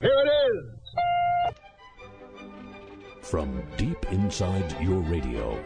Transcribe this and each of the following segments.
Here it is! From deep inside your radio.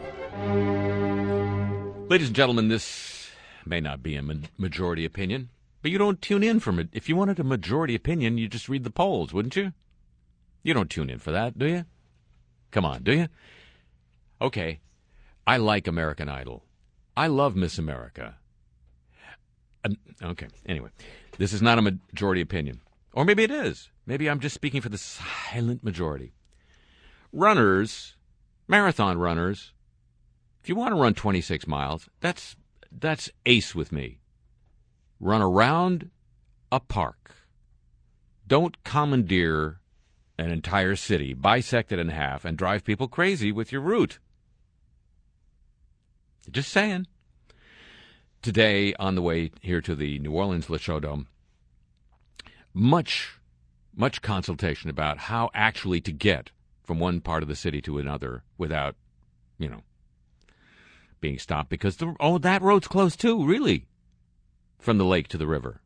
Ladies and gentlemen, this may not be a majority opinion, but you don't tune in for it. If you wanted a majority opinion, you just read the polls, wouldn't you? You don't tune in for that, do you? Come on, do you? Okay, I like American Idol. I love Miss America. Okay, anyway, this is not a majority opinion. Or maybe it is. Maybe I'm just speaking for the silent majority. Runners, marathon runners, if you want to run 26 miles, that's ace with me. Run around a park. Don't commandeer an entire city, bisect it in half, and drive people crazy with your route. Just saying. Today, on the way here to the New Orleans Le Show Dome, much consultation about how actually to get from one part of the city to another without, being stopped, because that road's closed too, really, from the lake to the river.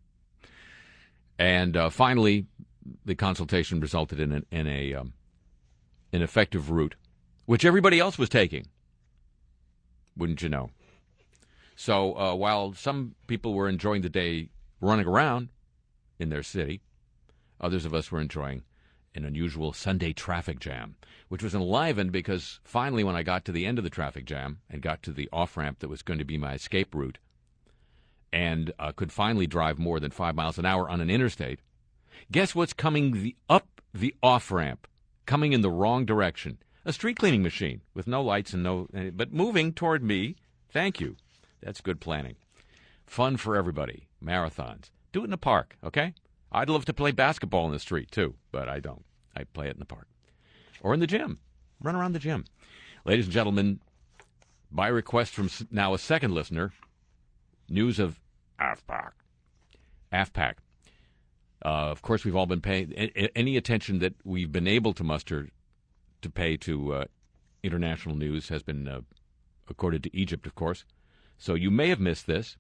And finally, the consultation resulted in an effective route, which everybody else was taking. Wouldn't you know? So while some people were enjoying the day running around in their city, others of us were enjoying an unusual Sunday traffic jam, which was enlivened because finally when I got to the end of the traffic jam and got to the off-ramp that was going to be my escape route and could finally drive more than 5 miles an hour on an interstate, guess what's coming up the off-ramp, coming in the wrong direction? A street cleaning machine with no lights and but moving toward me. Thank you. That's good planning. Fun for everybody. Marathons. Do it in the park, okay? I'd love to play basketball in the street, too, but I don't. I play it in the park. Or in the gym. Run around the gym. Ladies and gentlemen, by request from now a second listener, news of AFPAC. AFPAC. Of course, we've all been paying any attention that we've been able to muster to pay to international news has been accorded to Egypt, of course. So you may have missed this.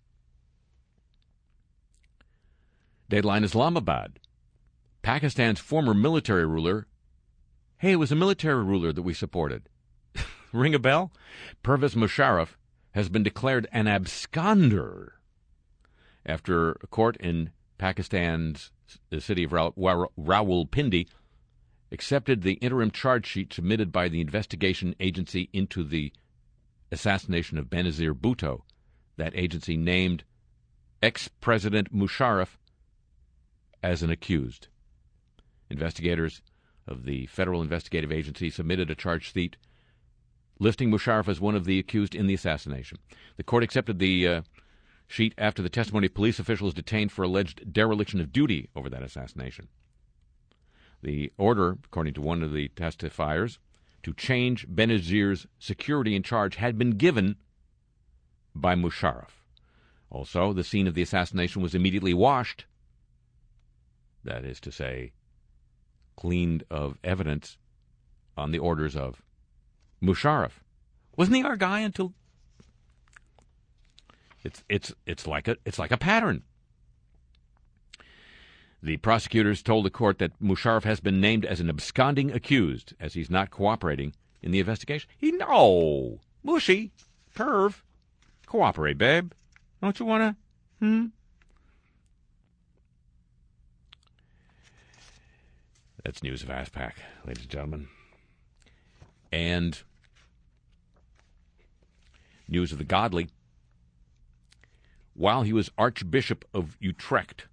Deadline Islamabad. Pakistan's former military ruler. Hey, it was a military ruler that we supported. Ring a bell? Pervez Musharraf has been declared an absconder after a court in Pakistan's the city of Rawalpindi accepted the interim charge sheet submitted by the investigation agency into the assassination of Benazir Bhutto. That agency named ex-President Musharraf as an accused. Investigators of the Federal Investigative Agency submitted a charge sheet listing Musharraf as one of the accused in the assassination. The court accepted the sheet after the testimony of police officials detained for alleged dereliction of duty over that assassination. The order, according to one of the testifiers, to change Benazir's security in charge had been given by Musharraf. Also, the scene of the assassination was immediately washed, that is to say, cleaned of evidence on the orders of Musharraf. Wasn't he our guy until... It's like a pattern. The prosecutors told the court that Musharraf has been named as an absconding accused, as he's not cooperating in the investigation. Mushy, perv, cooperate, babe. Don't you want to? That's news of ASPAC, ladies and gentlemen. And news of the godly. While he was Archbishop of Utrecht,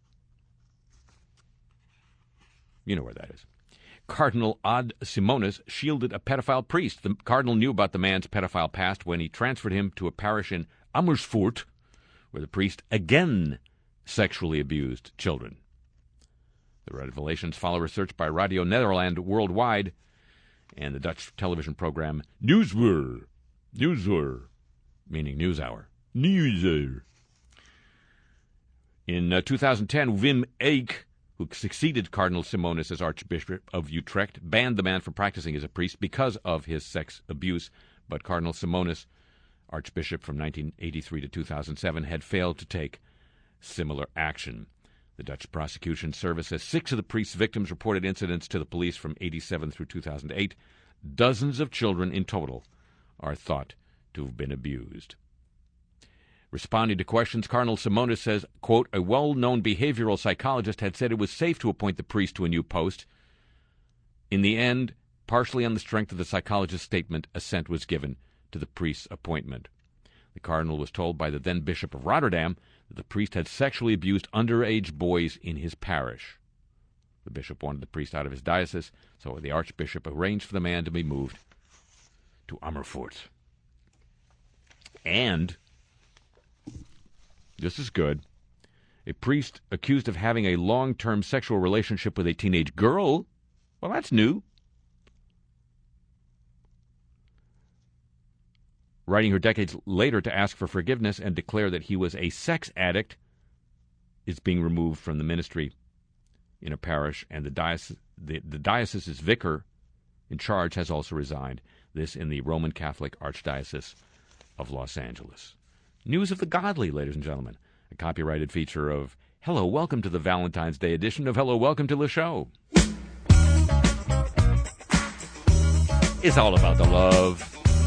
you know where that is, Cardinal Ad Simonis shielded a pedophile priest. The cardinal knew about the man's pedophile past when he transferred him to a parish in Amersfoort, where the priest again sexually abused children. The revelations follow research by Radio Nederland Worldwide and the Dutch television program Nieuwsuur, meaning news hour. Nieuwsuur. In 2010, Wim Eek, who succeeded Cardinal Simonis as Archbishop of Utrecht, banned the man from practicing as a priest because of his sex abuse. But Cardinal Simonis, Archbishop from 1983 to 2007, had failed to take similar action. The Dutch prosecution service says 6 of the priest's victims reported incidents to the police from 1987 through 2008. Dozens of children in total are thought to have been abused. Responding to questions, Cardinal Simonis says, quote, a well-known behavioral psychologist had said it was safe to appoint the priest to a new post. In the end, partially on the strength of the psychologist's statement, assent was given to the priest's appointment. The cardinal was told by the then Bishop of Rotterdam that the priest had sexually abused underage boys in his parish. The bishop wanted the priest out of his diocese, so the archbishop arranged for the man to be moved to Amersfoort. And, this is good, a priest accused of having a long-term sexual relationship with a teenage girl. Well, that's new. Writing her decades later to ask for forgiveness and declare that he was a sex addict, is being removed from the ministry in a parish, and the diocese's vicar in charge has also resigned. This in the Roman Catholic Archdiocese of Los Angeles. News of the godly, ladies and gentlemen. A copyrighted feature of Hello, Welcome to the Valentine's Day edition of Hello, Welcome to the Show. It's all about the love.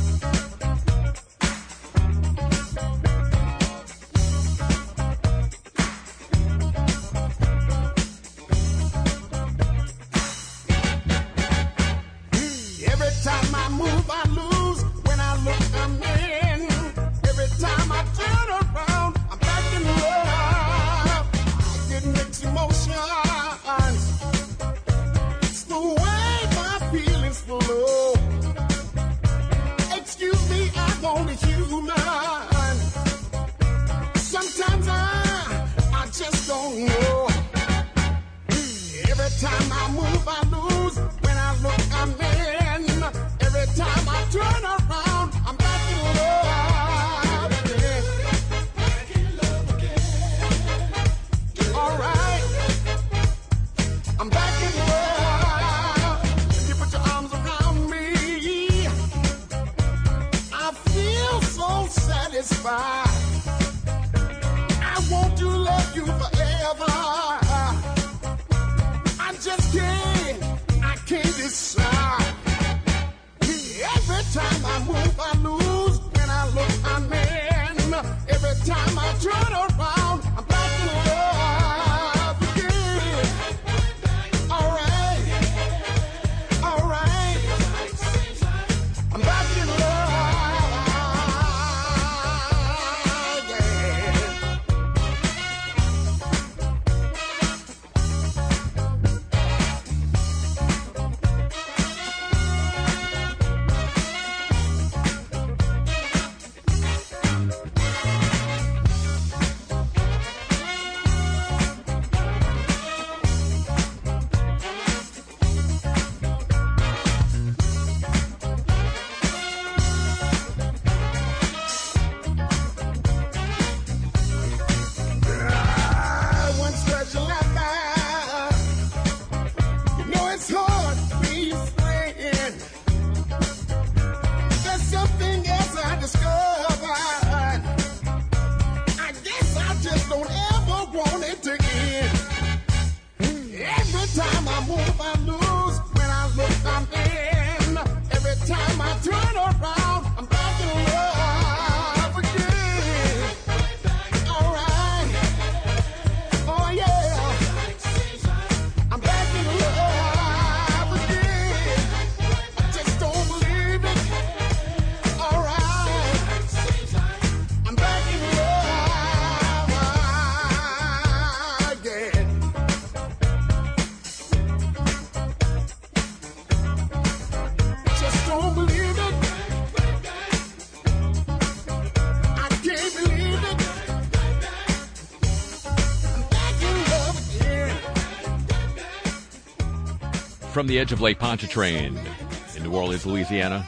From the edge of Lake Pontchartrain in New Orleans, Louisiana,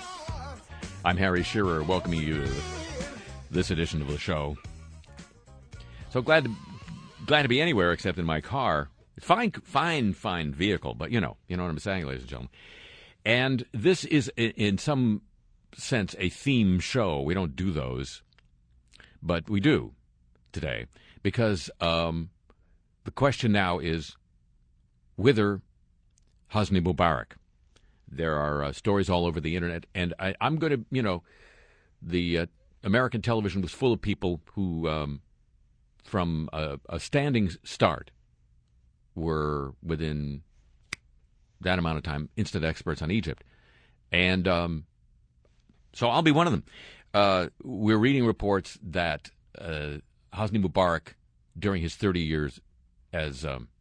I'm Harry Shearer, welcoming you to this edition of the show. So glad to be anywhere except in my car. Fine vehicle, but you know what I'm saying, ladies and gentlemen. And this is, in some sense, a theme show. We don't do those, but we do today because the question now is whither Hosni Mubarak. There are stories all over the internet, and I'm going to, the American television was full of people who, from a standing start, were within that amount of time instant experts on Egypt. And so I'll be one of them. We're reading reports that Hosni Mubarak, during his 30 years as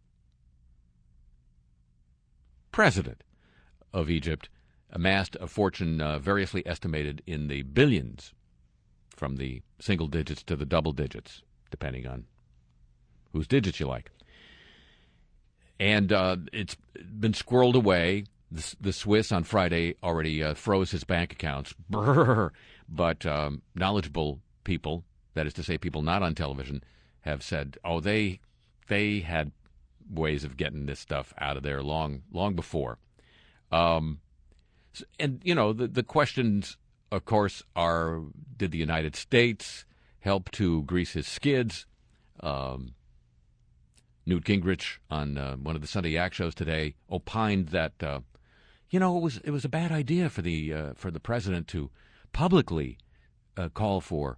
president of Egypt, amassed a fortune variously estimated in the billions, from the single digits to the double digits, depending on whose digits you like. And it's been squirreled away. The Swiss on Friday already froze his bank accounts. Brrr. But knowledgeable people, that is to say people not on television, have said, they had ways of getting this stuff out of there long before. And, the questions, of course, are, did the United States help to grease his skids? Newt Gingrich on one of the Sunday Yak shows today opined that, it was a bad idea for the president to publicly call for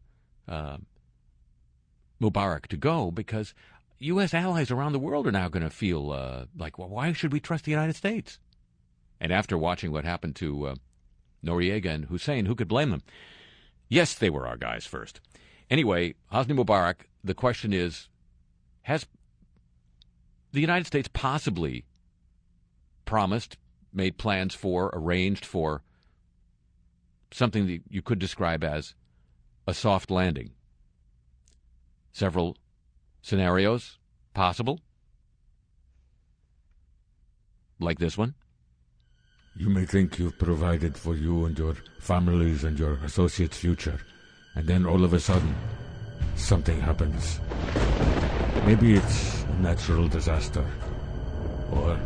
Mubarak to go, because U.S. allies around the world are now going to feel like, well, why should we trust the United States? And after watching what happened to Noriega and Hussein, who could blame them? Yes, they were our guys first. Anyway, Hosni Mubarak, the question is, has the United States possibly promised, made plans for, arranged for something that you could describe as a soft landing? Several scenarios possible, like this one. You may think you've provided for you and your families and your associates' future, and then all of a sudden, something happens. Maybe it's a natural disaster, or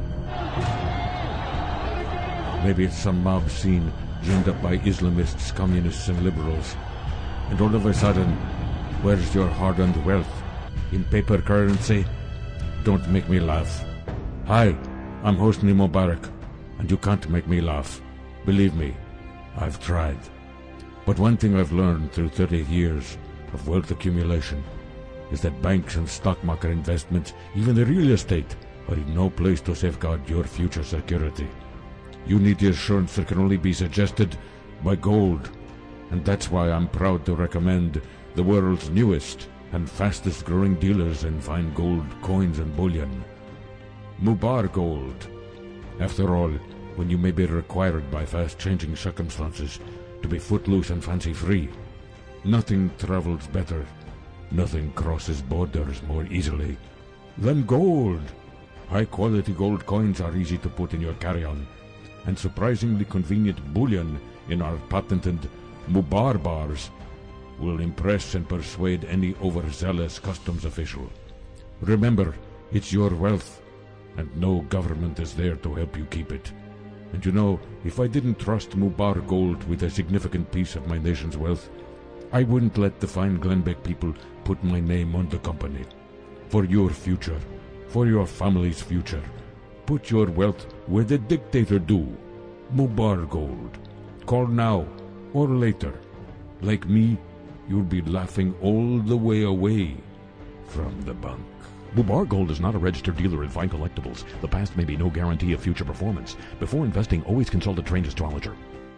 maybe it's some mob scene dreamed up by Islamists, communists, and liberals, and all of a sudden, where's your hard-earned wealth? In paper currency? Don't make me laugh. Hi, I'm Hosni Mubarak, and you can't make me laugh. Believe me, I've tried. But one thing I've learned through 30 years of wealth accumulation is that banks and stock market investments, even the real estate, are in no place to safeguard your future security. You need the assurance that can only be suggested by gold, and that's why I'm proud to recommend the world's newest and fastest growing dealers in fine gold coins and bullion, Mubar Gold. After all, when you may be required by fast-changing circumstances to be footloose and fancy-free, nothing travels better, nothing crosses borders more easily than gold. High-quality gold coins are easy to put in your carry-on, and surprisingly convenient bullion in our patented Mubar bars will impress and persuade any overzealous customs official. Remember, it's your wealth, and no government is there to help you keep it. And you know, if I didn't trust Mubar Gold with a significant piece of my nation's wealth, I wouldn't let the fine Glenbeck people put my name on the company. For your future, for your family's future, put your wealth where the dictator do. Mubar Gold. Call now or later. Like me, you'll be laughing all the way away from the bank. Mubar Gold is not a registered dealer in fine collectibles. The past may be no guarantee of future performance. Before investing, always consult a trained astrologer.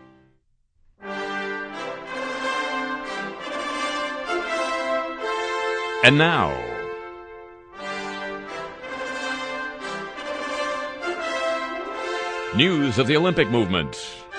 And now, news of the Olympic movement.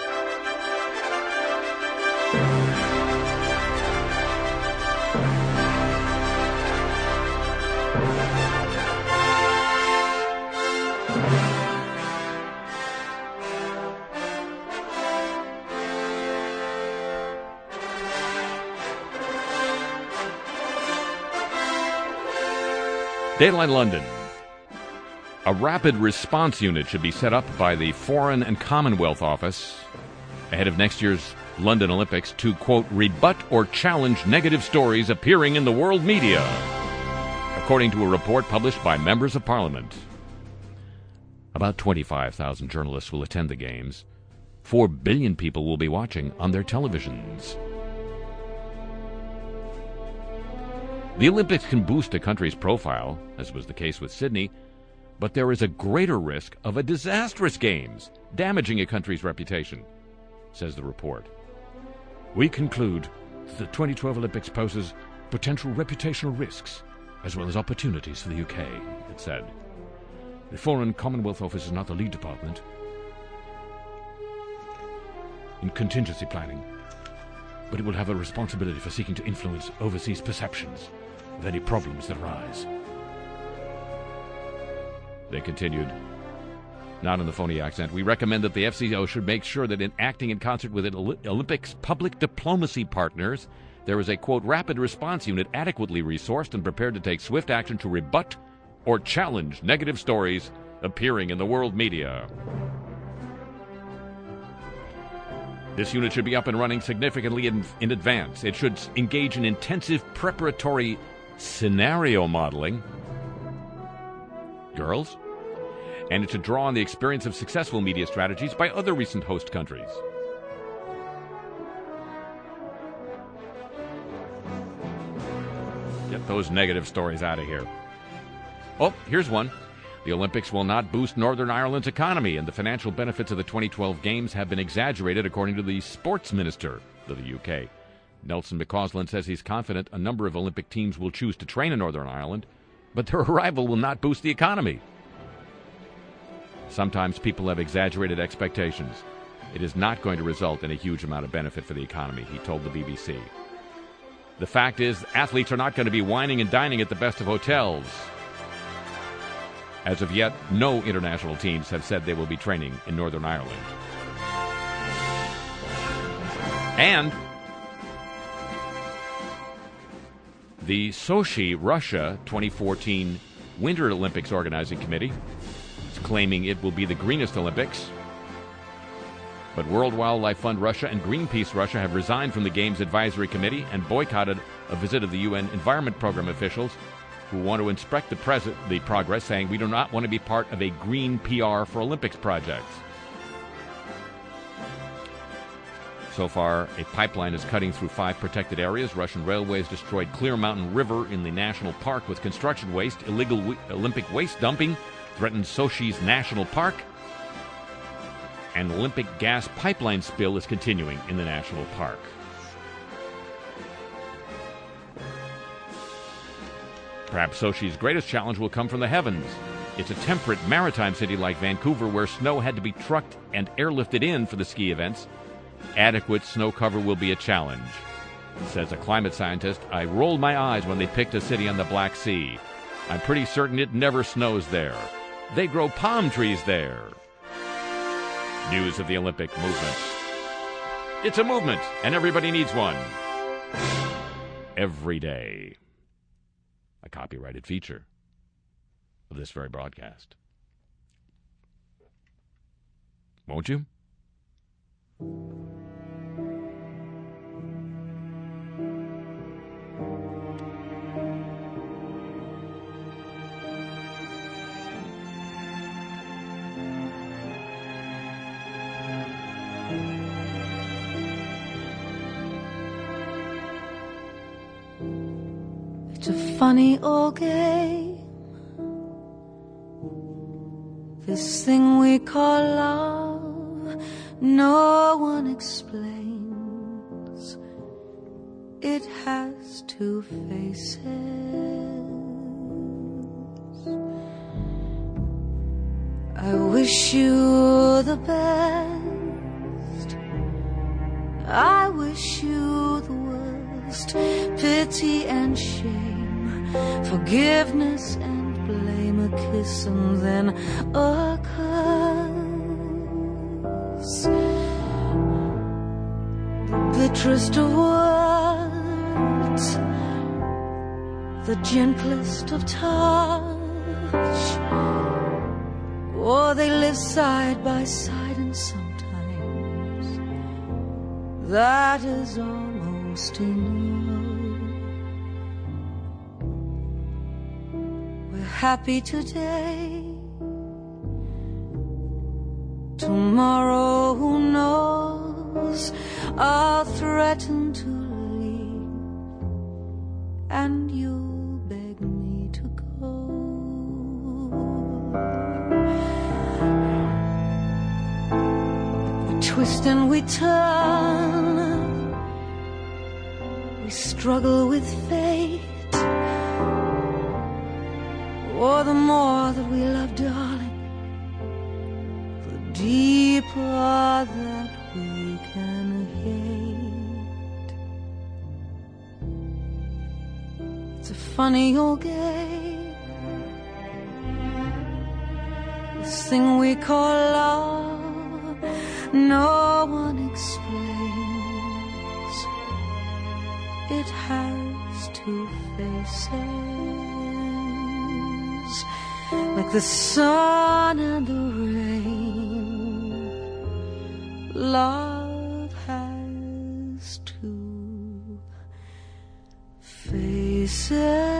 Dateline London. A rapid response unit should be set up by the Foreign and Commonwealth Office ahead of next year's London Olympics to, quote, rebut or challenge negative stories appearing in the world media, according to a report published by members of Parliament. About 25,000 journalists will attend the Games. 4 billion people will be watching on their televisions. The Olympics can boost a country's profile, as was the case with Sydney, but there is a greater risk of a disastrous Games, damaging a country's reputation, says the report. We conclude that the 2012 Olympics poses potential reputational risks as well as opportunities for the UK, it said. The Foreign Commonwealth Office is not the lead department in contingency planning, but it will have a responsibility for seeking to influence overseas perceptions of any problems that arise. They continued, not in the phony accent, we recommend that the FCO should make sure that in acting in concert with Olympics public diplomacy partners, there is a, quote, rapid response unit adequately resourced and prepared to take swift action to rebut or challenge negative stories appearing in the world media. This unit should be up and running significantly in advance. It should engage in intensive preparatory scenario modeling. Girls? And it should draw on the experience of successful media strategies by other recent host countries. Get those negative stories out of here. Oh, here's one. The Olympics will not boost Northern Ireland's economy, and the financial benefits of the 2012 Games have been exaggerated, according to the sports minister of the UK. Nelson McCausland says he's confident a number of Olympic teams will choose to train in Northern Ireland, but their arrival will not boost the economy. Sometimes people have exaggerated expectations. It is not going to result in a huge amount of benefit for the economy, he told the BBC. The fact is, athletes are not going to be wining and dining at the best of hotels. As of yet, no international teams have said they will be training in Northern Ireland. And the Sochi, Russia 2014 Winter Olympics Organizing Committee is claiming it will be the greenest Olympics. But World Wildlife Fund Russia and Greenpeace Russia have resigned from the Games Advisory Committee and boycotted a visit of the UN Environment Program officials who want to inspect the progress, saying we do not want to be part of a green PR for Olympics projects. So far, a pipeline is cutting through 5 protected areas. Russian railways destroyed Clear Mountain River in the national park with construction waste. Illegal Olympic waste dumping threatens Sochi's national park. An Olympic gas pipeline spill is continuing in the national park. Perhaps Sochi's greatest challenge will come from the heavens. It's a temperate maritime city like Vancouver where snow had to be trucked and airlifted in for the ski events. Adequate snow cover will be a challenge. Says a climate scientist, I rolled my eyes when they picked a city on the Black Sea. I'm pretty certain it never snows there. They grow palm trees there. News of the Olympic movement. It's a movement, and everybody needs one. Every day. A copyrighted feature of this very broadcast. Won't you? It's a funny old game, this thing we call love. No one explains, it has 2 faces. I wish you the best, I wish you the worst, pity and shame, forgiveness and blame, a kiss and then a curse. The bitterest of words, the gentlest of touch. Oh, they live side by side, and sometimes that is almost enough. happy today. Tomorrow, who knows, I'll threaten to leave, and you'll beg me to go. We twist and we turn, we struggle with fate. Oh, the more that we love, darling, the deeper that we can hate. It's a funny old game, this thing we call love. No one explains, it has two faces, like the sun and the rain. Love has two faces.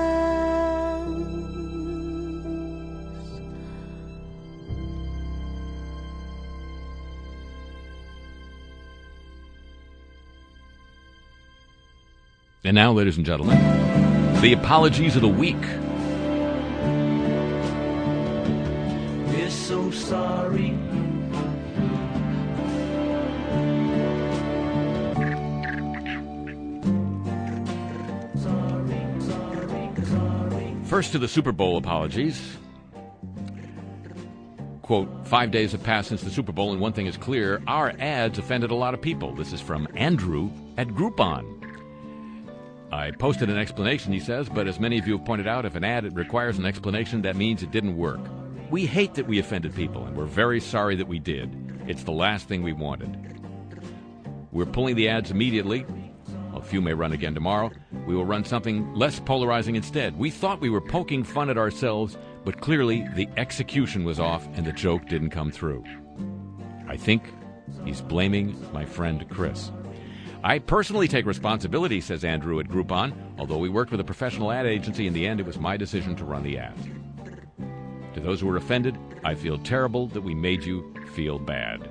And now, ladies and gentlemen, the apologies of the week. We're so sorry. First to the Super Bowl apologies. Quote, 5 days have passed since the Super Bowl, and one thing is clear, our ads offended a lot of people. This is from Andrew at Groupon. I posted an explanation, he says, but as many of you have pointed out, if an ad requires an explanation, that means it didn't work. We hate that we offended people, and we're very sorry that we did. It's the last thing we wanted. We're pulling the ads immediately. A few may run again tomorrow. We will run something less polarizing instead. We thought we were poking fun at ourselves, but clearly the execution was off and the joke didn't come through. I think he's blaming my friend Chris. I personally take responsibility, says Andrew at Groupon. Although we worked with a professional ad agency, in the end it was my decision to run the ads. To those who were offended, I feel terrible that we made you feel bad.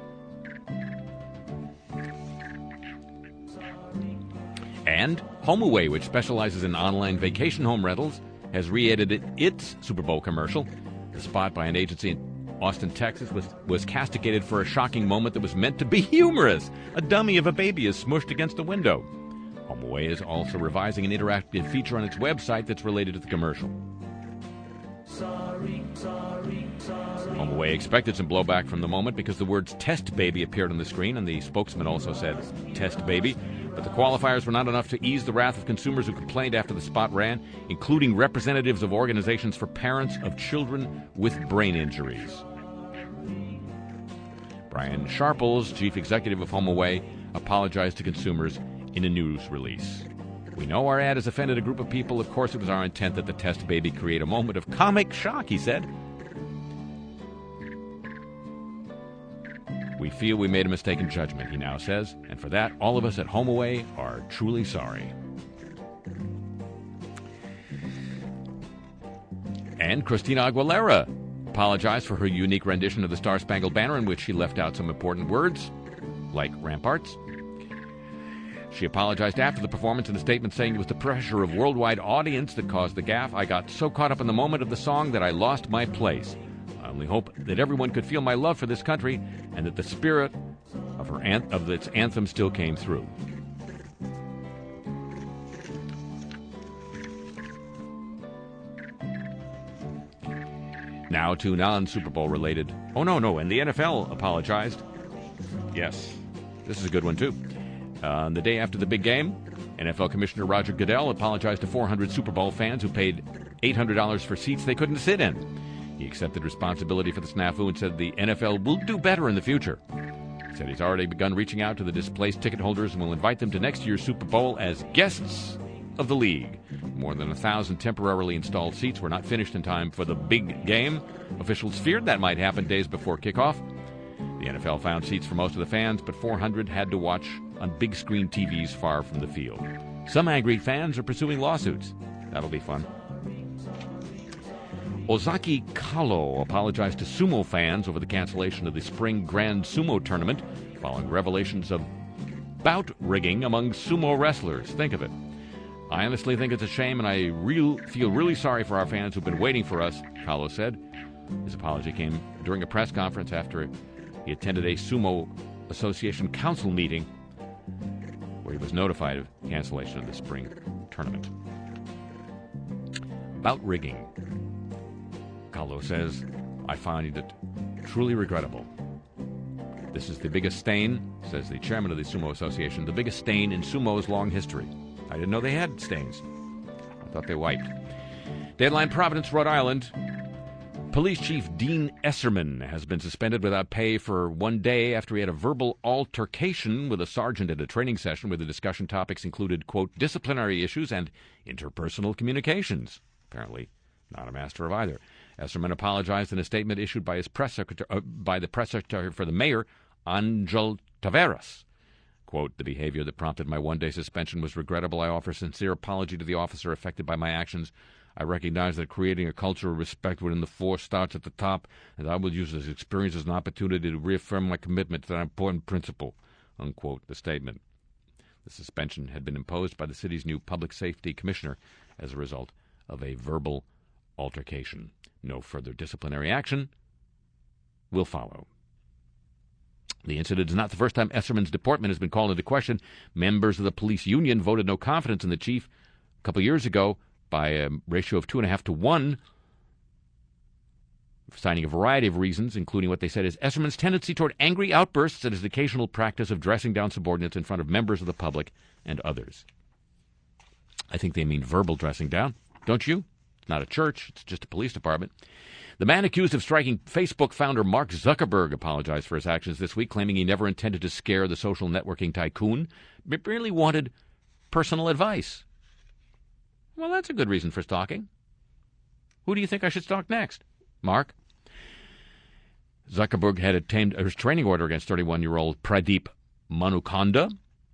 And HomeAway, which specializes in online vacation home rentals, has re-edited its Super Bowl commercial. The spot by an agency in Austin, Texas, was castigated for a shocking moment that was meant to be humorous. A dummy of a baby is smushed against a window. HomeAway is also revising an interactive feature on its website that's related to the commercial. HomeAway expected some blowback from the moment because the words test baby appeared on the screen, and the spokesman also said test baby. But the qualifiers were not enough to ease the wrath of consumers who complained after the spot ran, including representatives of organizations for parents of children with brain injuries. Brian Sharples, chief executive of HomeAway, apologized to consumers in a news release. We know our ad has offended a group of people. Of course, it was our intent that the test baby create a moment of comic shock, he said. We feel we made a mistake in judgment, he now says, and for that, all of us at HomeAway are truly sorry. And Christina Aguilera apologized for her unique rendition of the Star-Spangled Banner, in which she left out some important words, like ramparts. She apologized after the performance in a statement saying it was the pressure of worldwide audience that caused the gaffe. I got so caught up in the moment of the song that I lost my place. I only hope that everyone could feel my love for this country and that the spirit of its anthem still came through. Now to non-Super Bowl related. Oh, no, and the NFL apologized. Yes, this is a good one, too. On the day after the big game, NFL Commissioner Roger Goodell apologized to 400 Super Bowl fans who paid $800 for seats they couldn't sit in. He accepted responsibility for the snafu and said the NFL will do better in the future. He said he's already begun reaching out to the displaced ticket holders and will invite them to next year's Super Bowl as guests of the league. More than 1,000 temporarily installed seats were not finished in time for the big game. Officials feared that might happen days before kickoff. The NFL found seats for most of the fans, but 400 had to watch on big screen TVs far from the field. Some angry fans are pursuing lawsuits. That'll be fun. Ozaki Kalo apologized to sumo fans over the cancellation of the Spring Grand Sumo Tournament following revelations of bout rigging among sumo wrestlers. Think of it. I honestly think it's a shame, and I feel really sorry for our fans who've been waiting for us, Kalo said. His apology came during a press conference after he attended a Sumo Association Council meeting where he was notified of cancellation of the spring tournament. Bout rigging. Kalo says, I find it truly regrettable. This is the biggest stain, says the chairman of the Sumo Association, the biggest stain in sumo's long history. I didn't know they had stains. I thought they wiped. Deadline, Providence, Rhode Island. Police Chief Dean Esserman has been suspended without pay for 1 day after he had a verbal altercation with a sergeant at a training session where the discussion topics included, quote, disciplinary issues and interpersonal communications. Apparently not a master of either. Esserman apologized in a statement issued by his press secretary, by the press secretary for the mayor, Angel Taveras. Quote, the behavior that prompted my 1-day suspension was regrettable. I offer sincere apology to the officer affected by my actions. I recognize that creating a culture of respect within the force starts at the top, and I will use this experience as an opportunity to reaffirm my commitment to that important principle, unquote, the statement. The suspension had been imposed by the city's new public safety commissioner as a result of a verbal altercation. No further disciplinary action will follow. The incident is not the first time Esserman's deportment has been called into question. Members of the police union voted no confidence in the chief a couple years ago by a ratio of 2.5 to 1, citing a variety of reasons, including what they said is Esserman's tendency toward angry outbursts and his occasional practice of dressing down subordinates in front of members of the public and others. I think they mean verbal dressing down, don't you? It's not a church, it's just a police department. The man accused of striking Facebook founder Mark Zuckerberg apologized for his actions this week, claiming he never intended to scare the social networking tycoon, but merely wanted personal advice. Well, that's a good reason for stalking. Who do you think I should stalk next? Mark? Zuckerberg had obtained a restraining order against 31-year-old Pradeep Manukanda.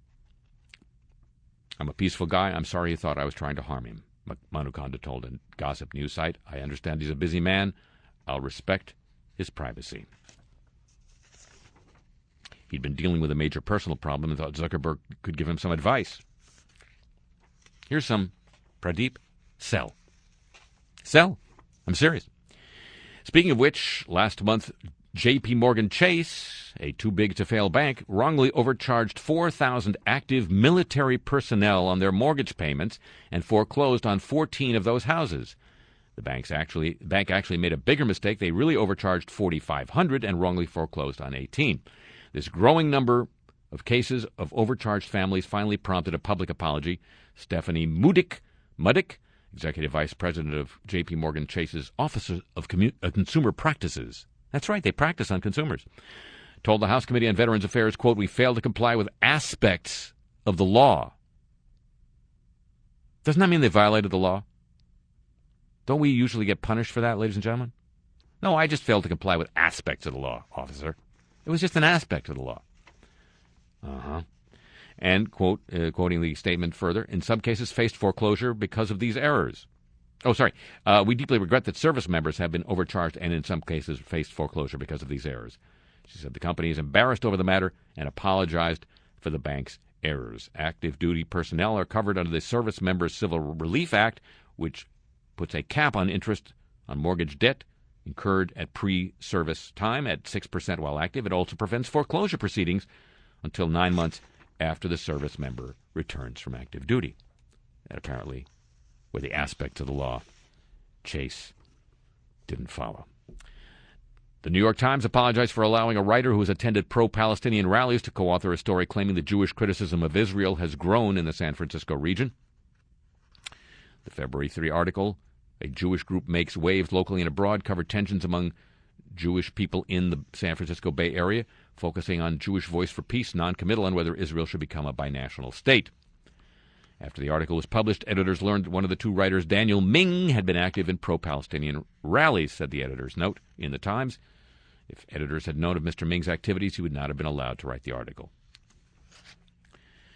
I'm a peaceful guy. I'm sorry he thought I was trying to harm him, Manukanda told a gossip news site. I understand he's a busy man. I'll respect his privacy. He'd been dealing with a major personal problem and thought Zuckerberg could give him some advice. Here's some. Pradeep, sell. Sell. I'm serious. Speaking of which, last month, J.P. Morgan Chase, a too-big-to-fail bank, wrongly overcharged 4,000 active military personnel on their mortgage payments and foreclosed on 14 of those houses. The bank actually made a bigger mistake. They really overcharged 4,500 and wrongly foreclosed on 18. This growing number of cases of overcharged families finally prompted a public apology. Stephanie Muddick, Executive Vice President of J.P. Morgan Chase's Office of Consumer Practices. That's right, they practice on consumers. Told the House Committee on Veterans Affairs, quote, we failed to comply with aspects of the law. Doesn't that mean they violated the law? Don't we usually get punished for that, ladies and gentlemen? No, I just failed to comply with aspects of the law, officer. It was just an aspect of the law. And, quote, quoting the statement further, in some cases faced foreclosure because of these errors. We deeply regret that service members have been overcharged and in some cases faced foreclosure because of these errors. She said the company is embarrassed over the matter and apologized for the bank's errors. Active duty personnel are covered under the Service Members Civil Relief Act, which puts a cap on interest on mortgage debt incurred at pre-service time at 6% while active. It also prevents foreclosure proceedings until 9 months after the service member returns from active duty. That apparently were the aspects of the law Chase didn't follow. The New York Times apologized for allowing a writer who has attended pro-Palestinian rallies to co-author a story claiming the Jewish criticism of Israel has grown in the San Francisco region. The February 3 article, A Jewish Group Makes Waves Locally and Abroad, covered tensions among Jewish people in the San Francisco Bay Area, focusing on Jewish Voice for Peace, non-committal on whether Israel should become a binational state. After the article was published, editors learned that one of the two writers, Daniel Ming, had been active in pro-Palestinian rallies, said the editor's note in the Times. If editors had known of Mr. Ming's activities, he would not have been allowed to write the article.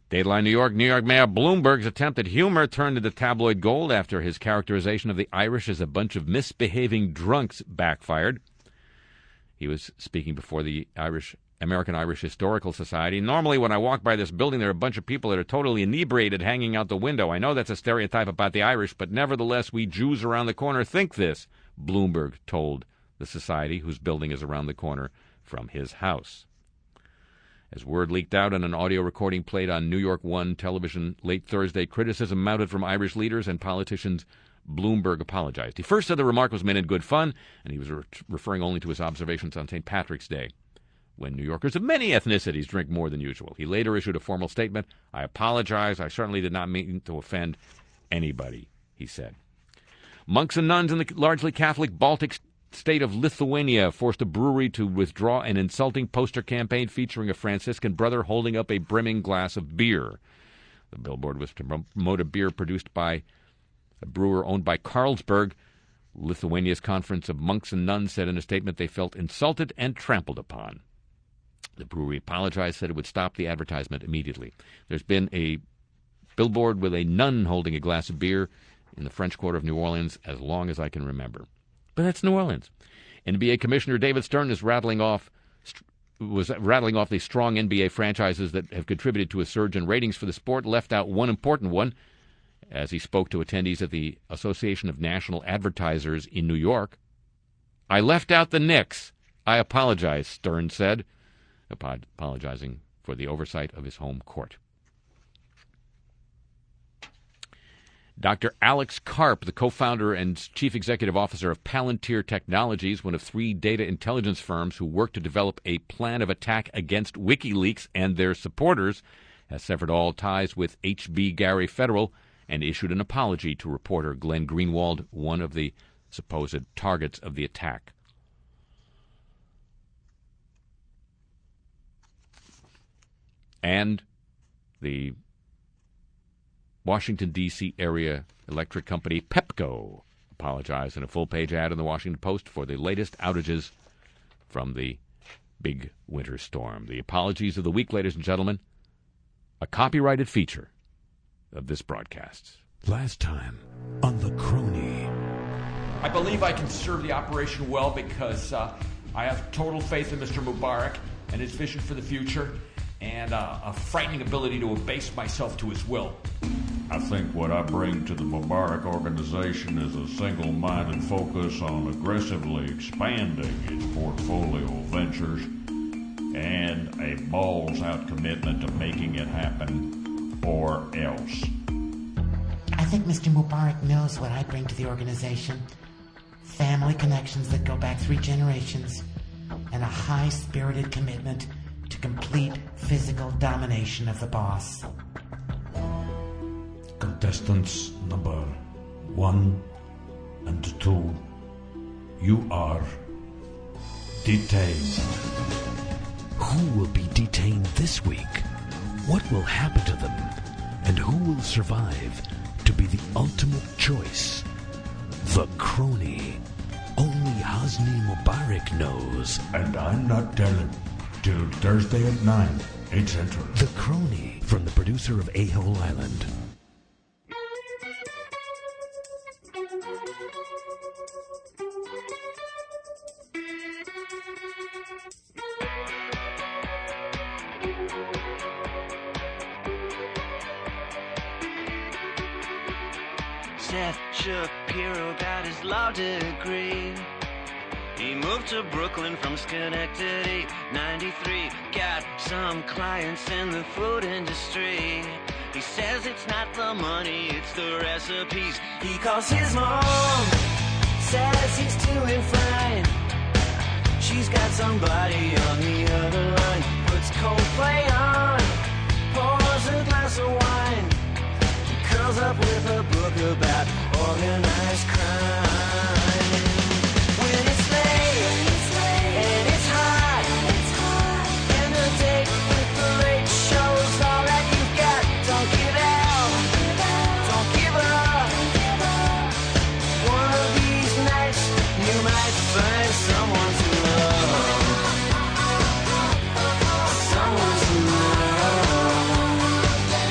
Dateline New York Mayor Bloomberg's attempt at humor turned into tabloid gold after his characterization of the Irish as a bunch of misbehaving drunks backfired. He was speaking before the American Irish Historical Society. Normally, when I walk by this building, there are a bunch of people that are totally inebriated hanging out the window. I know that's a stereotype about the Irish, but nevertheless, we Jews around the corner think this, Bloomberg told the society, whose building is around the corner from his house. As word leaked out in an audio recording played on New York One television late Thursday, criticism mounted from Irish leaders and politicians. Bloomberg apologized. He first said the remark was meant in good fun, and he was referring only to his observations on St. Patrick's Day, when New Yorkers of many ethnicities drink more than usual. He later issued a formal statement. I apologize. I certainly did not mean to offend anybody, he said. Monks and nuns in the largely Catholic Baltic state of Lithuania forced a brewery to withdraw an insulting poster campaign featuring a Franciscan brother holding up a brimming glass of beer. The billboard was to promote a beer produced by a brewer owned by Carlsberg. Lithuania's Conference of Monks and Nuns said in a statement they felt insulted and trampled upon. The brewery apologized, said it would stop the advertisement immediately. There's been a billboard with a nun holding a glass of beer in the French Quarter of New Orleans as long as I can remember. But that's New Orleans. NBA Commissioner David Stern was rattling off the strong NBA franchises that have contributed to a surge in ratings for the sport, left out one important one as he spoke to attendees at the Association of National Advertisers in New York. I left out the Knicks. I apologize, Stern said, apologizing for the oversight of his home court. Dr. Alex Karp, the co-founder and chief executive officer of Palantir Technologies, one of 3 data intelligence firms who worked to develop a plan of attack against WikiLeaks and their supporters, has severed all ties with H.B. Gary Federal and issued an apology to reporter Glenn Greenwald, one of the supposed targets of the attack. And the Washington, D.C. area electric company Pepco apologized in a full-page ad in the Washington Post for the latest outages from the big winter storm. The apologies of the week, ladies and gentlemen, a copyrighted feature of this broadcast. Last time on The Crony. I believe I can serve the operation well because I have total faith in Mr. Mubarak and his vision for the future, and a frightening ability to abase myself to his will. I think what I bring to the Mubarak organization is a single-minded focus on aggressively expanding its portfolio of ventures and a balls-out commitment to making it happen, or else. I think Mr. Mubarak knows what I bring to the organization. Family connections that go back 3 generations, and a high-spirited commitment to complete physical domination of the boss. Contestants number 1 and 2, you are detained. Who will be detained this week? What will happen to them? And who will survive to be the ultimate choice? The Crony. Only Hosni Mubarak knows. And I'm not telling till Thursday at 9, 8 Central. The Crony, from the producer of A-Hole Island. Seth Shapiro got his law degree. He moved to Brooklyn from Schenectady, 93. Got some clients in the food industry. He says it's not the money, it's the recipes. He calls his mom, says he's doing fine. She's got somebody on the other line. Puts Coldplay on, pours a glass of wine. Curls up with a book about organized crime. When it's late and it's hot, and the date with the late show's all that you've got. Don't give out, don't give up. One of these nights you might find someone to love. Someone to love.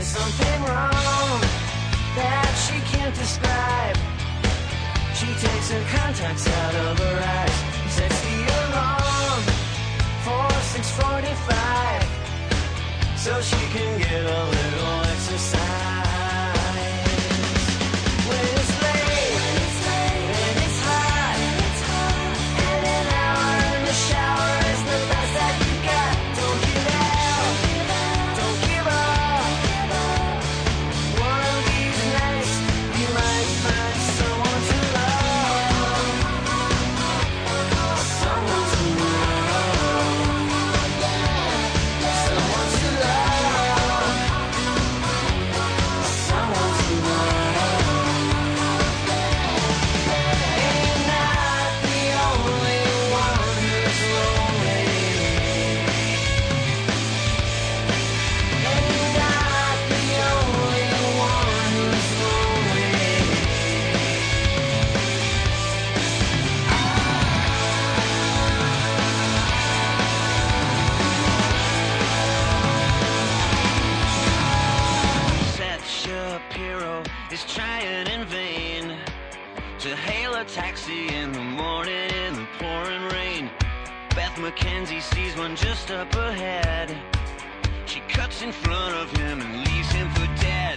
There's something wrong that she can't describe. She takes her contacts out of her eyes, sets the alarm for 6:45 so she can get a little exercise. When it's late, and it's hot, and an hour in the shower is the best that you got. Don't give out, don't give up. One of these nights you might find someone to love, someone to love, someone to love, someone to love. Ain't not the only one who's lonely. Ain't not the only one who's lonely. Seth Shapiro is trying in vain to hail a taxi in the morning in the pouring rain. Beth McKenzie sees one just up ahead. She cuts in front of him and leaves him for dead.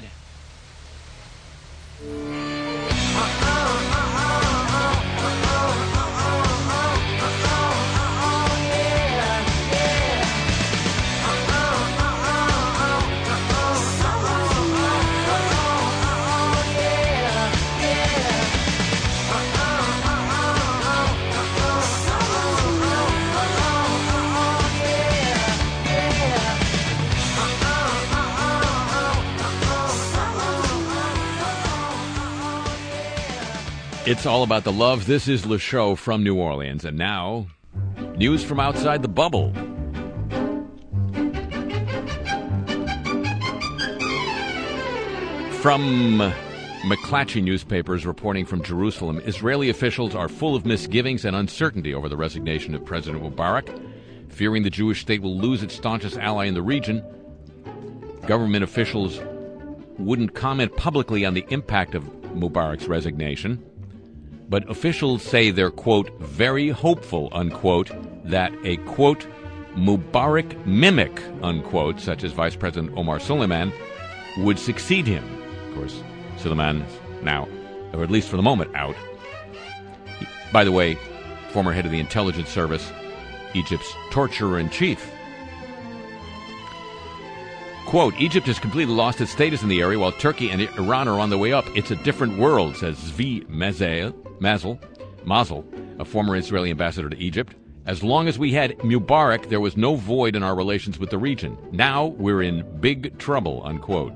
It's all about the love. This is Le Show from New Orleans. And now, news from outside the bubble. From McClatchy newspapers reporting from Jerusalem, Israeli officials are full of misgivings and uncertainty over the resignation of President Mubarak. Fearing the Jewish state will lose its staunchest ally in the region, government officials wouldn't comment publicly on the impact of Mubarak's resignation. But officials say they're, quote, very hopeful, unquote, that a, quote, Mubarak mimic, unquote, such as Vice President Omar Suleiman, would succeed him. Of course, Suleiman is now, or at least for the moment, out. By the way, former head of the intelligence service, Egypt's torturer-in-chief. Quote, Egypt has completely lost its status in the area while Turkey and Iran are on the way up. It's a different world, says Zvi Mazel, a former Israeli ambassador to Egypt. As long as we had Mubarak, there was no void in our relations with the region. Now we're in big trouble, unquote.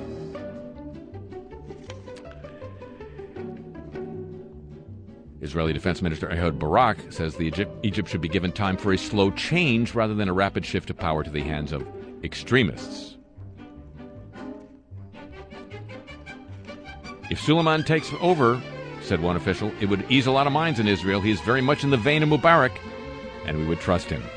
Israeli Defense Minister Ehud Barak says Egypt should be given time for a slow change rather than a rapid shift of power to the hands of extremists. If Suleiman takes over, said one official, it would ease a lot of minds in Israel. He is very much in the vein of Mubarak, and we would trust him.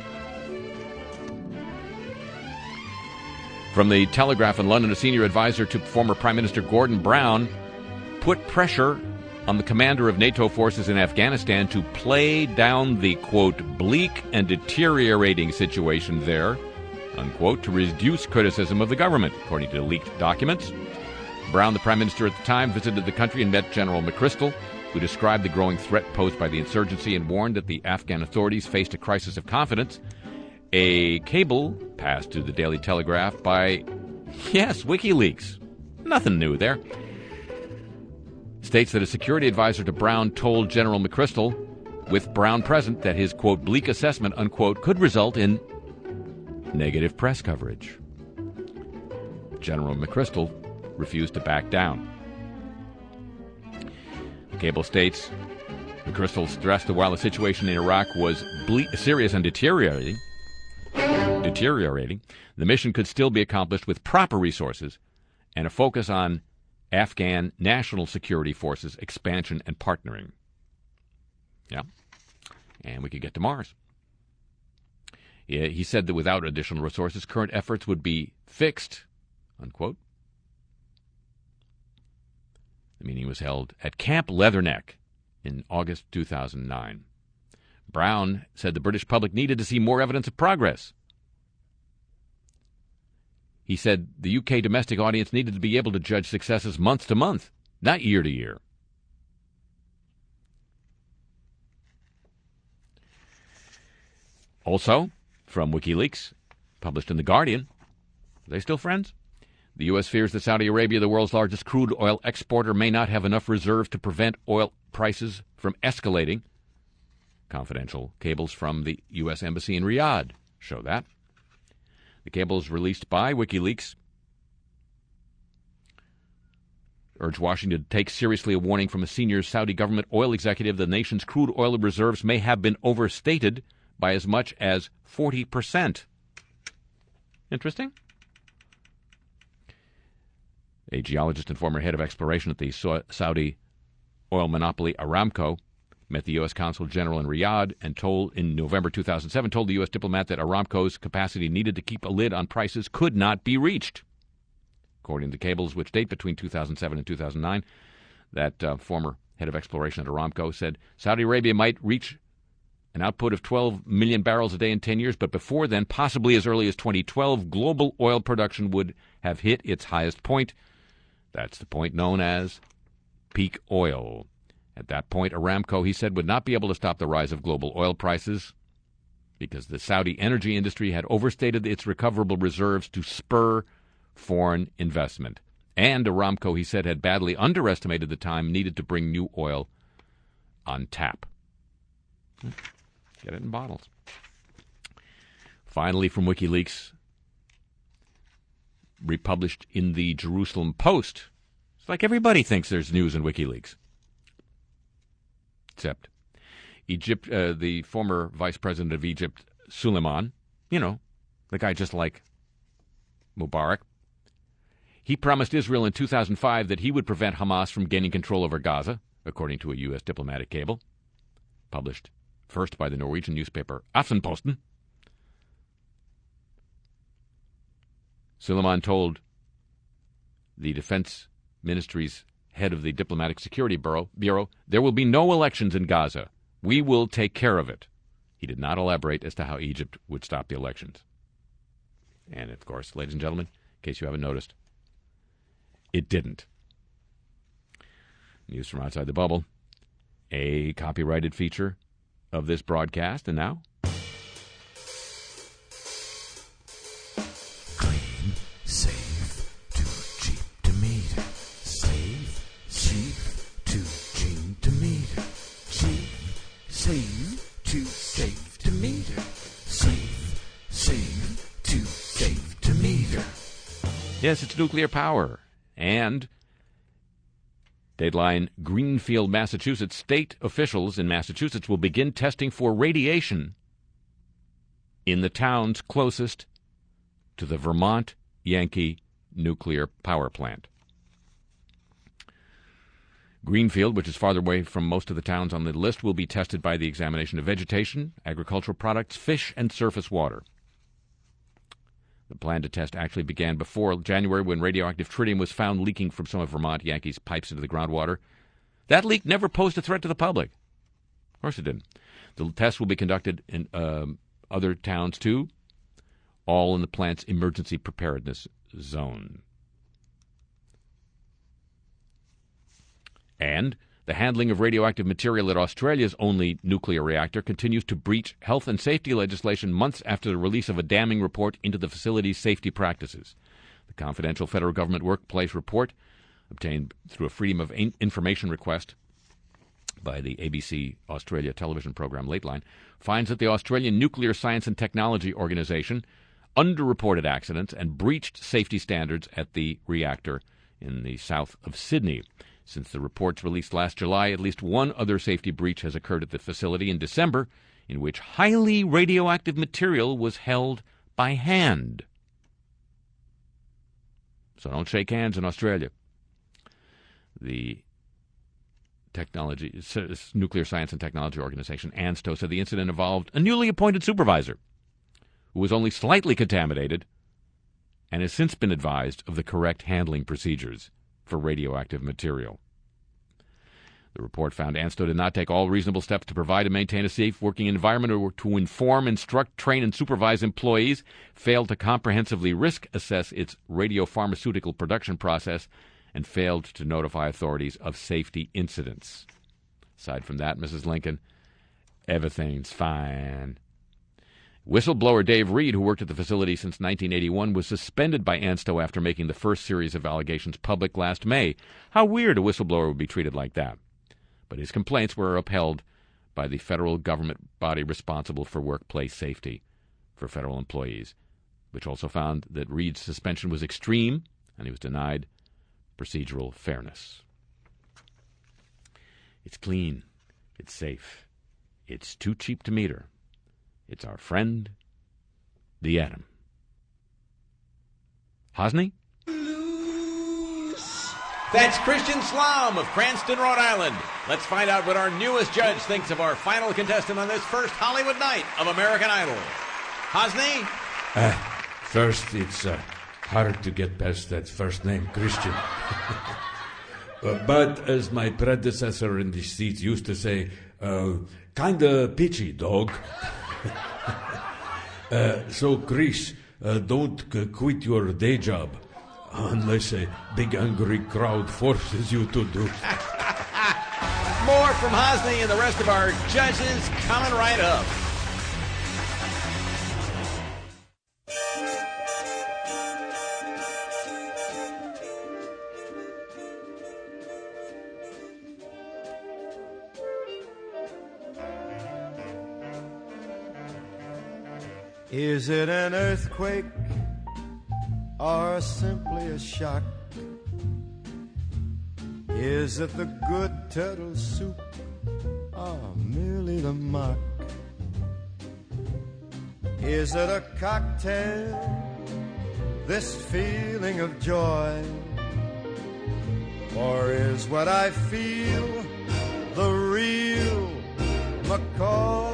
From the Telegraph in London, a senior advisor to former Prime Minister Gordon Brown put pressure on the commander of NATO forces in Afghanistan to play down the, quote, bleak and deteriorating situation there, unquote, to reduce criticism of the government, according to leaked documents. Brown, the prime minister at the time, visited the country and met General McChrystal, who described the growing threat posed by the insurgency and warned that the Afghan authorities faced a crisis of confidence. A cable passed to the Daily Telegraph by, yes, WikiLeaks. Nothing new there. States that a security advisor to Brown told General McChrystal, with Brown present, that his, quote, bleak assessment, unquote, could result in negative press coverage. General McChrystal refused to back down. The cable states McChrystal stressed that while the situation in Iraq was serious and deteriorating, the mission could still be accomplished with proper resources and a focus on Afghan national security forces expansion and partnering. Yeah. And we could get to Mars. Yeah, he said that without additional resources, current efforts would be fixed, unquote. The meeting was held at Camp Leatherneck in August 2009. Brown said the British public needed to see more evidence of progress. He said the UK domestic audience needed to be able to judge successes month to month, not year to year. Also, from WikiLeaks, published in The Guardian, are they still friends? The U.S. fears that Saudi Arabia, the world's largest crude oil exporter, may not have enough reserves to prevent oil prices from escalating. Confidential cables from the U.S. Embassy in Riyadh show that. The cables released by WikiLeaks urge Washington to take seriously a warning from a senior Saudi government oil executive the nation's crude oil reserves may have been overstated by as much as 40%. Interesting. A geologist and former head of exploration at the Saudi oil monopoly Aramco met the U.S. Consul General in Riyadh and in November 2007, told the U.S. diplomat that Aramco's capacity needed to keep a lid on prices could not be reached. According to cables which date between 2007 and 2009, that former head of exploration at Aramco said Saudi Arabia might reach an output of 12 million barrels a day in 10 years, but before then, possibly as early as 2012, global oil production would have hit its highest point. That's the point known as peak oil. At that point, Aramco, he said, would not be able to stop the rise of global oil prices because the Saudi energy industry had overstated its recoverable reserves to spur foreign investment. And Aramco, he said, had badly underestimated the time needed to bring new oil on tap. Get it in bottles. Finally, from WikiLeaks, republished in the Jerusalem Post. It's like everybody thinks there's news in WikiLeaks. Except Egypt, the former vice president of Egypt, Suleiman, the guy just like Mubarak, he promised Israel in 2005 that he would prevent Hamas from gaining control over Gaza, according to a U.S. diplomatic cable, published first by the Norwegian newspaper Aftenposten. Suleiman told the Defense Ministry's head of the Diplomatic Security Bureau, there will be no elections in Gaza. We will take care of it. He did not elaborate as to how Egypt would stop the elections. And, of course, ladies and gentlemen, in case you haven't noticed, it didn't. News from outside the bubble. A copyrighted feature of this broadcast, and now clean, safe, too cheap to meter. Safe, cheap, too cheap to meter. Cheap, safe, too safe to meter. Safe, too safe to meter. Yes, it's nuclear power. And Dateline, Greenfield, Massachusetts. State officials in Massachusetts will begin testing for radiation in the towns closest to the Vermont Yankee nuclear power plant. Greenfield, which is farther away from most of the towns on the list, will be tested by the examination of vegetation, agricultural products, fish, and surface water. The plan to test actually began before January when radioactive tritium was found leaking from some of Vermont Yankees' pipes into the groundwater. That leak never posed a threat to the public. Of course it didn't. The test will be conducted in other towns, too, all in the plant's emergency preparedness zone. And the handling of radioactive material at Australia's only nuclear reactor continues to breach health and safety legislation months after the release of a damning report into the facility's safety practices. The confidential federal government workplace report, obtained through a Freedom of Information request by the ABC Australia television program Lateline, finds that the Australian Nuclear Science and Technology Organization underreported accidents and breached safety standards at the reactor in the south of Sydney. Since the reports released last July, at least one other safety breach has occurred at the facility in December, in which highly radioactive material was held by hand. So don't shake hands in Australia. The Nuclear Science and Technology Organization, ANSTO, said the incident involved a newly appointed supervisor who was only slightly contaminated and has since been advised of the correct handling procedures for radioactive material. The report found ANSTO did not take all reasonable steps to provide and maintain a safe working environment or to inform, instruct, train, and supervise employees, failed to comprehensively risk assess its radiopharmaceutical production process, and failed to notify authorities of safety incidents. Aside from that, Mrs. Lincoln, everything's fine. Whistleblower Dave Reed, who worked at the facility since 1981, was suspended by ANSTO after making the first series of allegations public last May. How weird a whistleblower would be treated like that. But his complaints were upheld by the federal government body responsible for workplace safety for federal employees, which also found that Reed's suspension was extreme and he was denied procedural fairness. It's clean. It's safe. It's too cheap to meter. It's our friend, the atom. Hosni? That's Christian Slom of Cranston, Rhode Island. Let's find out what our newest judge thinks of our final contestant on this first Hollywood night of American Idol. Hosni? First, it's hard to get past that first name, Christian. But as my predecessor in the seat used to say, kinda pitchy, dog. So, Chris, don't quit your day job unless a big angry crowd forces you to do. More from Hosni and the rest of our judges coming right up. Is it an earthquake or simply a shock? Is it the good turtle soup or merely the mock? Is it a cocktail, this feeling of joy? Or is what I feel the real McCoy?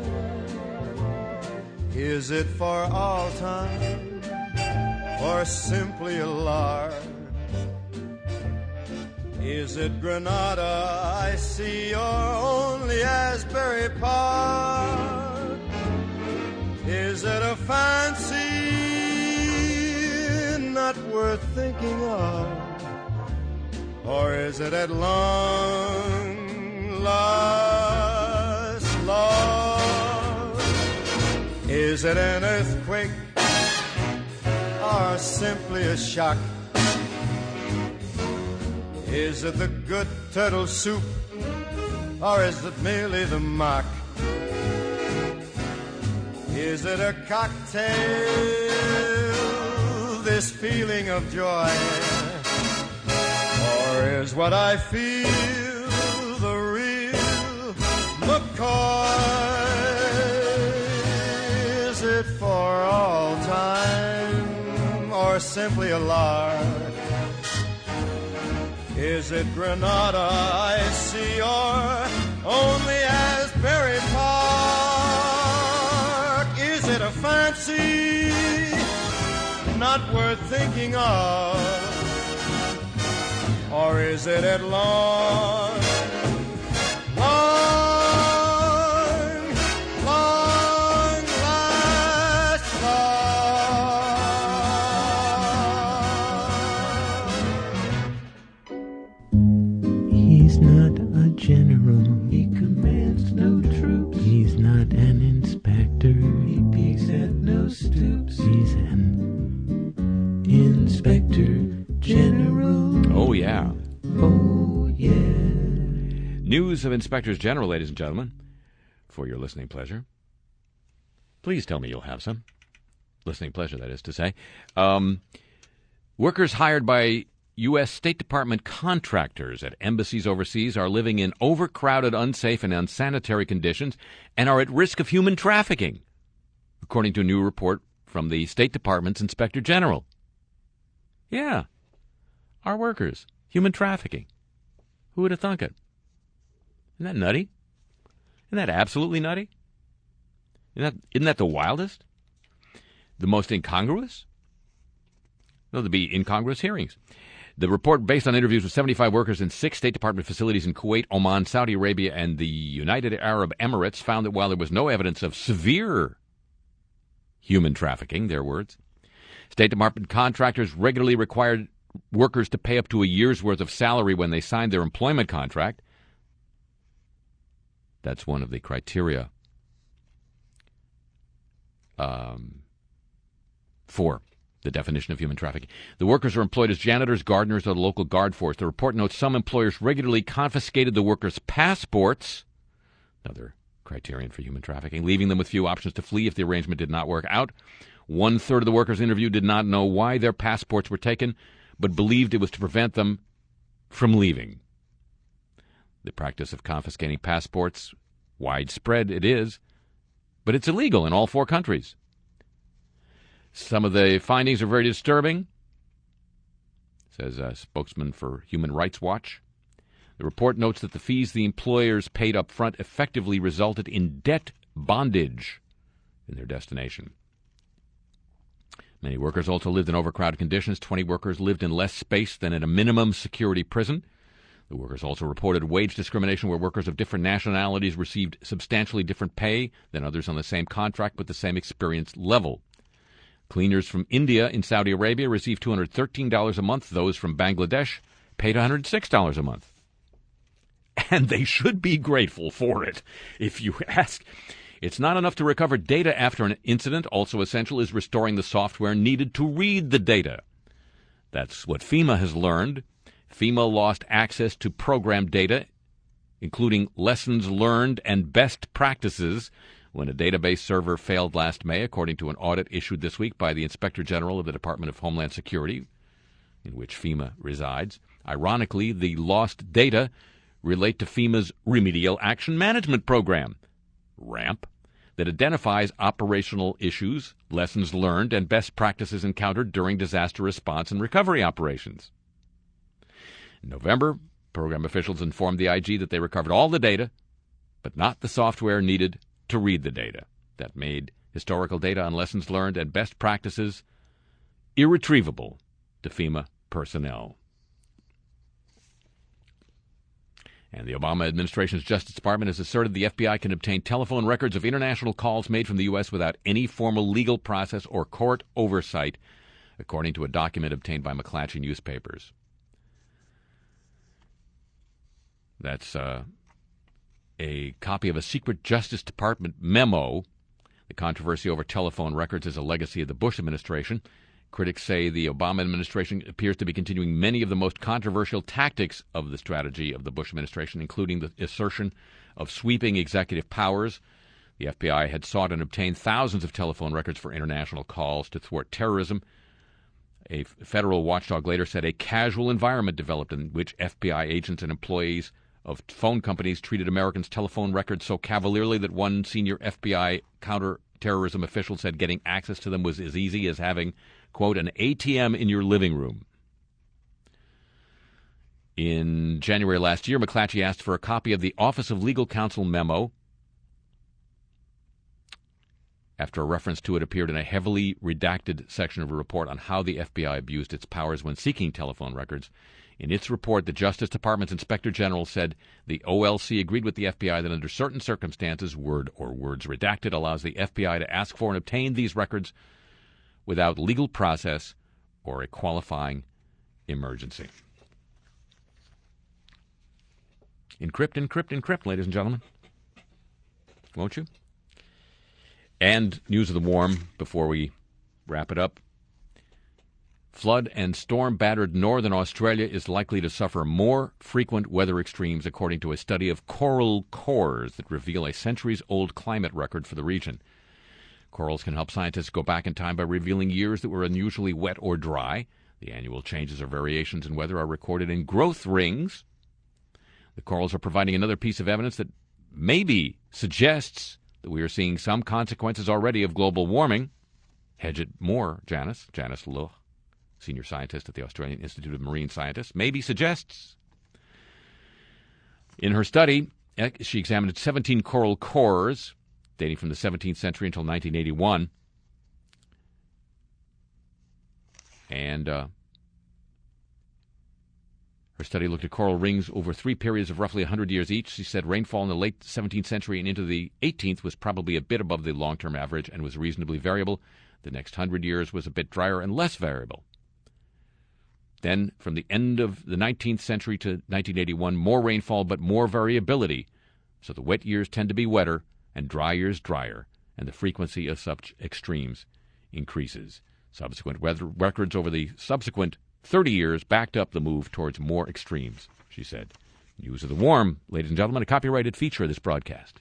Is it for all time or simply a lark? Is it Granada I see or only Asbury Park? Is it a fancy not worth thinking of? Or is it at long last love? Is it an earthquake or simply a shock? Is it the good turtle soup or is it merely the mock? Is it a cocktail, this feeling of joy? Or is what I feel the real McCoy? Is it for all time or simply a lark? Is it Granada I see or only Asbury Park? Is it a fancy not worth thinking of? Or is it at long last love? He's not a general. He commands no troops. He's not an inspector. He peeks at no stoops. He's an inspector general. Oh, yeah. Oh, yeah. News of Inspectors General, ladies and gentlemen, for your listening pleasure. Please tell me you'll have some. Listening pleasure, that is to say. Workers hired by U.S. State Department contractors at embassies overseas are living in overcrowded, unsafe, and unsanitary conditions and are at risk of human trafficking, according to a new report from the State Department's Inspector General. Yeah, our workers, human trafficking. Who would have thunk it? Isn't that nutty? Isn't that absolutely nutty? Isn't that the wildest? The most incongruous? No, there'd be incongruous hearings. The report, based on interviews with 75 workers in 6 State Department facilities in Kuwait, Oman, Saudi Arabia, and the United Arab Emirates, found that while there was no evidence of severe human trafficking, their words, State Department contractors regularly required workers to pay up to a year's worth of salary when they signed their employment contract. That's one of the criteria for the definition of human trafficking. The workers are employed as janitors, gardeners, or the local guard force. The report notes some employers regularly confiscated the workers' passports, another criterion for human trafficking, leaving them with few options to flee if the arrangement did not work out. 1/3 of the workers interviewed did not know why their passports were taken, but believed it was to prevent them from leaving. The practice of confiscating passports, widespread it is, but it's illegal in all 4 countries. Some of the findings are very disturbing, says a spokesman for Human Rights Watch. The report notes that the fees the employers paid up front effectively resulted in debt bondage in their destination. Many workers also lived in overcrowded conditions. 20 workers lived in less space than in a minimum security prison. The workers also reported wage discrimination where workers of different nationalities received substantially different pay than others on the same contract with the same experience level. Cleaners from India in Saudi Arabia received $213 a month. Those from Bangladesh paid $106 a month. And they should be grateful for it, if you ask. It's not enough to recover data after an incident. Also essential is restoring the software needed to read the data. That's what FEMA has learned. FEMA lost access to program data, including lessons learned and best practices, when a database server failed last May, according to an audit issued this week by the Inspector General of the Department of Homeland Security, in which FEMA resides. Ironically, the lost data relate to FEMA's Remedial Action Management Program, RAMP, that identifies operational issues, lessons learned, and best practices encountered during disaster response and recovery operations. In November, program officials informed the IG that they recovered all the data, but not the software needed to read the data. That made historical data on lessons learned and best practices irretrievable to FEMA personnel. And the Obama administration's Justice Department has asserted the FBI can obtain telephone records of international calls made from the U.S. without any formal legal process or court oversight, according to a document obtained by McClatchy newspapers. That's a copy of a secret Justice Department memo. The controversy over telephone records is a legacy of the Bush administration. Critics say the Obama administration appears to be continuing many of the most controversial tactics of the strategy of the Bush administration, including the assertion of sweeping executive powers. The FBI had sought and obtained thousands of telephone records for international calls to thwart terrorism. A federal watchdog later said a casual environment developed in which FBI agents and employees of phone companies treated Americans' telephone records so cavalierly that one senior FBI counterterrorism official said getting access to them was as easy as having, quote, an ATM in your living room. In January last year, McClatchy asked for a copy of the Office of Legal Counsel memo after a reference to it appeared in a heavily redacted section of a report on how the FBI abused its powers when seeking telephone records. In its report, the Justice Department's Inspector General said the OLC agreed with the FBI that under certain circumstances, word or words redacted allows the FBI to ask for and obtain these records without legal process or a qualifying emergency. Encrypt, encrypt, encrypt, ladies and gentlemen. Won't you? And news of the warm before we wrap it up. Flood and storm-battered northern Australia is likely to suffer more frequent weather extremes, according to a study of coral cores that reveal a centuries-old climate record for the region. Corals can help scientists go back in time by revealing years that were unusually wet or dry. The annual changes or variations in weather are recorded in growth rings. The corals are providing another piece of evidence that maybe suggests that we are seeing some consequences already of global warming. Hedge it more, Janice Loh, senior scientist at the Australian Institute of Marine Scientists, maybe suggests. In her study, she examined 17 coral cores dating from the 17th century until 1981. And Her study looked at coral rings over 3 periods of roughly 100 years each. She said rainfall in the late 17th century and into the 18th was probably a bit above the long-term average and was reasonably variable. The next 100 years was a bit drier and less variable. Then, from the end of the 19th century to 1981, more rainfall but more variability. So the wet years tend to be wetter and dry years drier, and the frequency of such extremes increases. Subsequent weather records over the subsequent 30 years backed up the move towards more extremes, she said. News of the Warm, ladies and gentlemen, a copyrighted feature of this broadcast.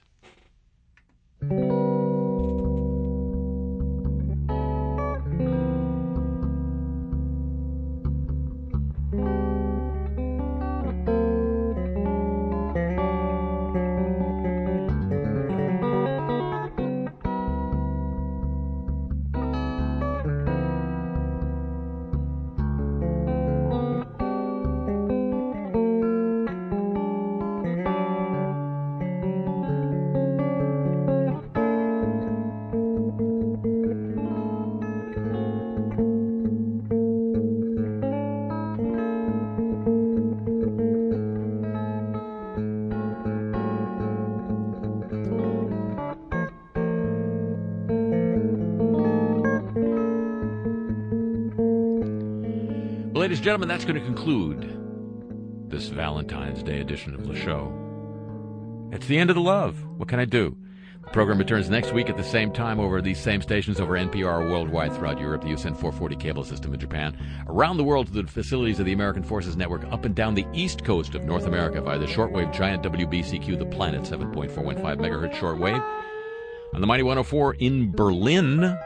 Ladies and gentlemen, that's going to conclude this Valentine's Day edition of the show. It's the end of the love. What can I do? The program returns next week at the same time over these same stations over NPR worldwide throughout Europe, the USN 440 cable system in Japan, around the world to the facilities of the American Forces Network, up and down the east coast of North America via the shortwave giant WBCQ, the Planet 7.415 megahertz shortwave, on the Mighty 104 in Berlin,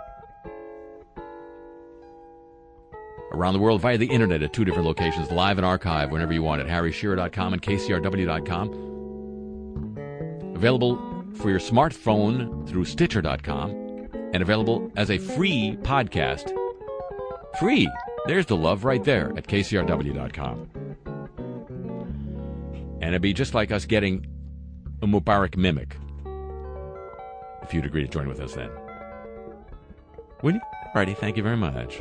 around the world via the internet at 2 different locations, live and archive whenever you want at harryshearer.com and kcrw.com. Available for your smartphone through Stitcher.com and available as a free podcast. Free! There's the love right there at kcrw.com. And it'd be just like us getting a Mubarak mimic if you'd agree to join with us then. Would you? Alrighty, thank you very much.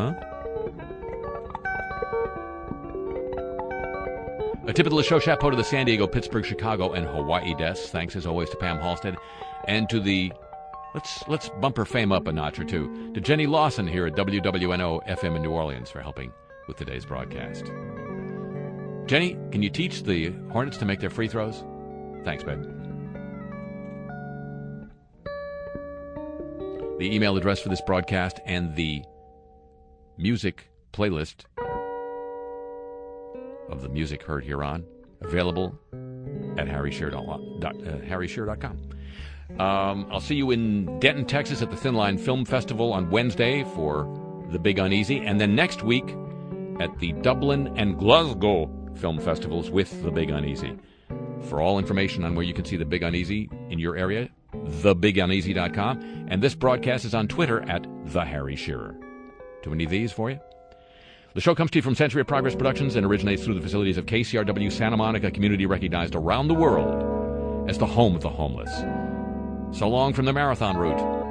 A tip of the show, chapeau to the San Diego, Pittsburgh, Chicago, and Hawaii desks. Thanks, as always, to Pam Halstead. And to the, let's bump her fame up a notch or two, to Jenny Lawson here at WWNO FM in New Orleans for helping with today's broadcast. Jenny, can you teach the Hornets to make their free throws? Thanks, babe. The email address for this broadcast and the music playlist of the music heard here on, available at harryshearer.com. I'll see you in Denton, Texas at the Thin Line Film Festival on Wednesday for The Big Uneasy, and then next week at the Dublin and Glasgow Film Festivals with The Big Uneasy. For all information on where you can see The Big Uneasy in your area, thebiguneasy.com, and this broadcast is on Twitter at The Harry Shearer. Too many of these for you? The show comes to you from Century of Progress Productions and originates through the facilities of KCRW Santa Monica, community recognized around the world as the home of the homeless. So long from the marathon route.